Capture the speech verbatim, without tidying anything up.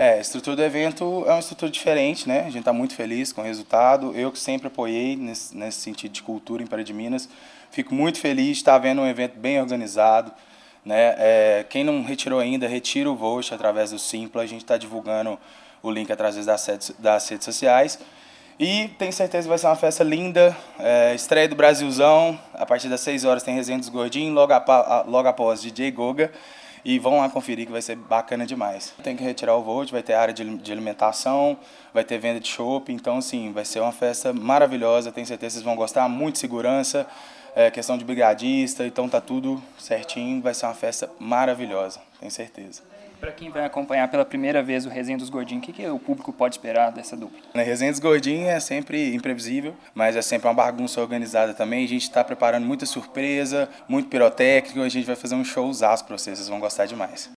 É, a estrutura do evento é uma estrutura diferente, né? A gente está muito feliz com o resultado. Eu que sempre apoiei nesse, nesse sentido de cultura em Pará de Minas. Fico muito feliz de estar vendo um evento bem organizado, né? É, quem não retirou ainda, retira o voucher através do Simpla. A gente está divulgando o link através das redes, das redes sociais. E tenho certeza que vai ser uma festa linda, é, estreia do Brasilzão, a partir das seis horas tem Resenha dos Gordinhos, logo, a, logo após D J Goga, e vão lá conferir que vai ser bacana demais. Tem que retirar o voucher, vai ter área de, de alimentação, vai ter venda de chopp, então assim, vai ser uma festa maravilhosa, tenho certeza que vocês vão gostar, muito segurança, é, questão de brigadista, então tá tudo certinho, vai ser uma festa maravilhosa, tenho certeza. Para quem vai acompanhar pela primeira vez o Resenha dos Gordinhos, o que, que o público pode esperar dessa dupla? A Resenha dos Gordinhos é sempre imprevisível, mas é sempre uma bagunça organizada também. A gente está preparando muita surpresa, muito pirotécnico, a gente vai fazer um showzaço para vocês, vocês vão gostar demais.